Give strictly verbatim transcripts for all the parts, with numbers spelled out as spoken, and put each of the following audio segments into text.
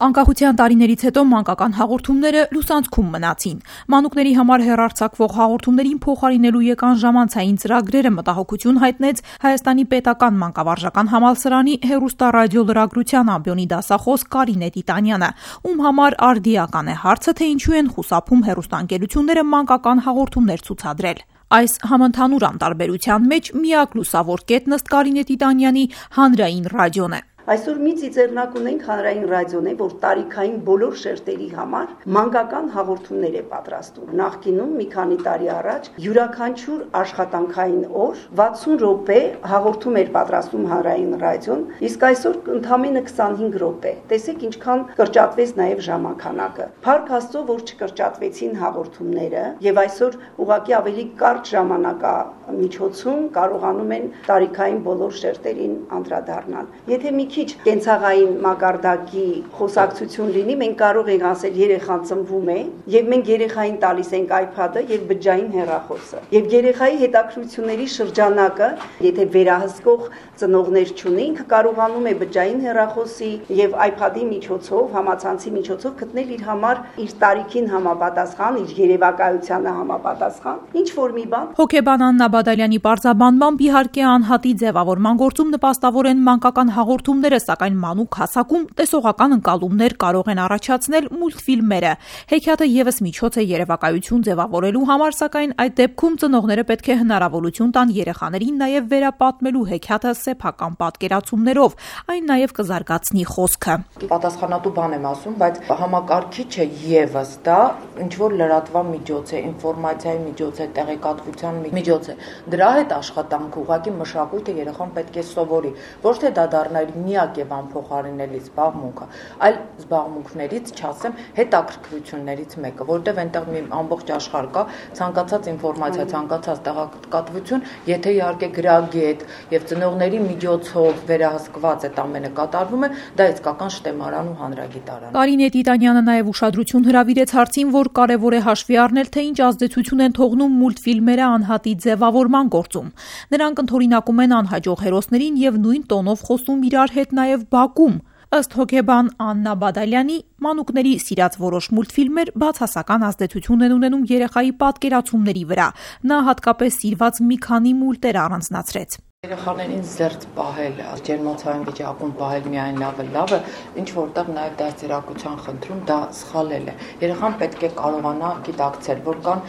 Անկախության տարիներից հետո մանկական հաղորդումները լուսանցքում մնացին։ Մանուկների համար հեռարձակվող հաղորդումներին փոխարինելու եկան ժամանցային ծրագրերը մտահոգություն հայտնեց Հայաստանի պետական մանկավարժական համալսարանի հեռուստառադիոլրագրության ամբիոնի դասախոս Կարինե Տիտանյանը, ում համար արդիական է հարցը, թե ինչու են խուսափում հեռուստաընկերությունները մանկական հաղորդումներ ցուցադրել։ Այս համընդհանուր անտարբերության մեջ միակ լուսավոր կետն ըստ Կարինե Տիտանյանի հանրային ռադիոն է։ Այսօր մի ծիծեռնակ ունենք հանրային ռադիոն է, որ տարիքային բոլոր շերտերի համար մանկական հաղորդումներ է պատրաստում։ Նախկինում մի քանի տարի առաջ յուրաքանչյուր աշխատանքային օր վաթսուն րոպե հաղորդում էր պատրաստում հանրային ռադիոն, իսկ այսօր ընդամենը քսանհինգ րոպե։ Տեսեք ինչքան կրճատվեց նաև ժամանականակը։ Փառք Աստծո, որ չկրճատվեցին հաղորդումները, եւ այսօր ուղղակի ավելի կարճ ժամանակա միջոցում կարողանում են տարիքային բոլոր շերտերին անդրադառնալ։ Եթե մի քիչ կենցաղային մակարդակի խոսակցություն լինի, մենք կարող ենք ասել երեխան ծնվում է եւ մենք երեխային տալիս ենք iPad-ը եւ բջջային հեռախոսը։ Եվ երեխայի հետաքրքրությունների շրջանակը, եթե վերահսկող ծնողներ չունի, ինքը կարողանում է բջջային հեռախոսի եւ iPad-ի միջոցով, համացանցի միջոցով գտնել իր համար իր տարիքին համապատասխան, իր երևակայությանը համապատասխան ինչ որ մի բան։ Հոգեբան Աննա Բադալյանի պարզաբանմամբ իհարկե անհատի ձևավորման գործում նպաստավոր են մանկական հաղորդումները, սակայն մանուկ հասակում տեսողական ընկալումներ կարող են առաջացնել մուլտֆիլմերը։ Հեքիաթը եւս միջոց է երևակայություն ձևավորելու համար, սակայն այդ դեպքում ծնողները պետք է հնարավորություն տան երեխաներին նաեւ վերապատմելու հեքիաթը սեփական պատկերացումներով, այն նաեւ կզարգացնի խոսքը։ Պատասխանատու բան եմ ասում, բայց համակարգիչը եւս դա ինչ որ լրատվա միջոց է, ինֆորմացիայի միջոց է, տեղեկատվության միջոց է։ Դրա հետ աշխատանք ուղղակի մշակույթը երեխան պետք է սովորի, ոչ թե դա դառնա իր միակ եւ անփոխարինելի զբաղմունքը, այլ զբաղմունքներից, չասեմ, հետաքրքրություններից մեկը, որտեղ այնտեղ մի ամբողջ աշխարհ կա, ցանկացած ինֆորմացիա, ցանկացած տեղեկատվություն, եթե իհարկե գրագետ եւ ծնողների միջոցով վերահսկված այդ ամենը կատարվում է, դա իսկական շտեմարան ու հանրագիտարան։ Կարինե Տիտանյանը նաեւ ուշադրություն հրավիրեց հարցին, որ կարեւոր է հաշվի առնել, թե ինչ ազդեցություն են թողնում մուլտֆիլմերը անհատի ձևավորման գործում։ Նրանք ընդօրինակում են անհաջող հերոսներին եւ նույն տոնով խոսում իրար հետ նաեւ բակում։ Ըստ հոգեբան Աննա Բադալյանի, մանուկների սիրած որոշ մուլտֆիլմեր բացասական ազդեցություն են ունենում երեխայի պատկերացումների վրա։ Նա հատկապես սիրված մի քանի մուլտեր առանձնացրեց։ Երեխաներին զերծ պահել, ջերմոցային վիճակում պահել միայն լավը լավը, ինչ որտեղ նաև դաստիարակության խնդրում դա սխալել է։ Երեխան պետք է կարողանա գիտակցել, որ կան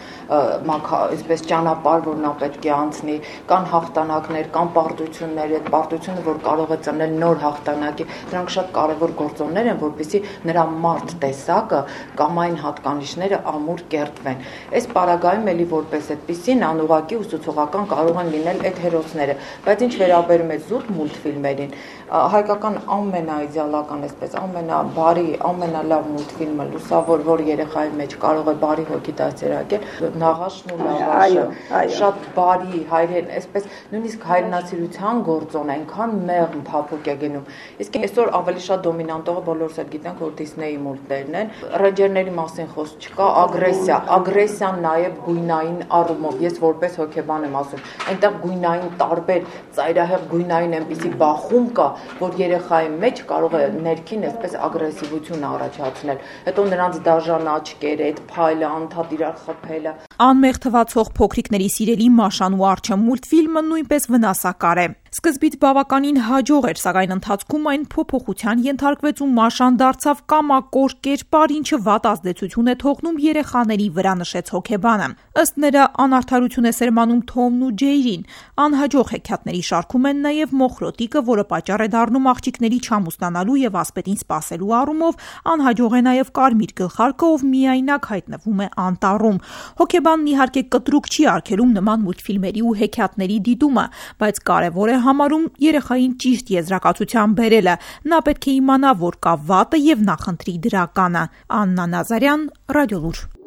այսպես ճանապարհ, որ նա պետք է անցնի, կան հաղթանակներ, կան պարտություններ, այդ պարտությունը, որ կարող է ծնել նոր հաղթանակի, դրանք շատ կարևոր գործոններ են, որպեսզի նրա մարդ տեսակը կամ այն հատկանիշները ամուր կերտվեն։ Այս պարագայում էլի որպես այդպեսին անուղղակի ուսուցողական կարող են լինել այդ հերոսները։ Բայց ինչ վերաբերում է զուտ մուլտֆիլմերին, հայկական ամենաիդեալական, այսպես ամենաբարի, ամենալավ մուլտֆիլմը լուսավոր, որ երեխայի մեջ կարող է բարի հոգի դաստիարակել, Նաղաշն ու Լավաշը, շատ բարի, հայրեն, այսպես նույնիսկ հայրենասիրության գործոն է, այնքան մեղմ փափուկ է գնում։ Իսկ այսօր ավելի շատ դոմինանտողը բոլորս էլ գիտենք, որ Դիսնեյի մուլտներն են, ռեյնջերների մասին խոսք չկա, ագրեսիա, ագրեսիան նաև գույնային առումով, ես որպես հոգեբան եմ ասում, այնտեղ գույնային տարբեր ծայրահեղ գույնային այնպիսի բախում կա, որ երեխայի մեջ կարող է ներքին այսպես ագրեսիվություն առաջացնել։ Հետո նրանց դաժան աչքերը, այդ փայլը, անդադ իրար խփելը։ Անմեղ թվացող փոքրիկների սիրելի Մաշան ու Արջը մուլտֆիլմը նույնպես վնասակար է։ Սկզբից բավականին հաջող էր, սակայն ընթացքում այն փոփոխության ենթարկվեց ու Մաշան դարձավ կամակոր կերպար, ինչը վատ ազդեցություն է թողնում երեխաների վրա, նշեց հոգեբանը։ Ըստ նրա, անարդարություն է սերմանում Թոմն ու Ջեյրին։ Անհաջող հեքիաթների շարքում են նաև Մոխրոտիկը, որը պատճառ է դառնում աղջիկների չամուսնանալու եւ ասպետին սպասելու առումով, անհաջող է նաև Կարմիր գլխարկը, ով միայնակ հայտնվում է անտառում։ Հոգեբանն իհարկե կտրուկ չի արգելում նման մուլտֆիլմերի ու հեքիաթների դիտումը, բայց կարևոր է համարում երեխային ճիշտ եզրակացության բերելը։ Նա պետք է իմանա, որ կա վատը եւ նախընտրի դրականը։ Աննա Նազարյան, Ռադիոլուր։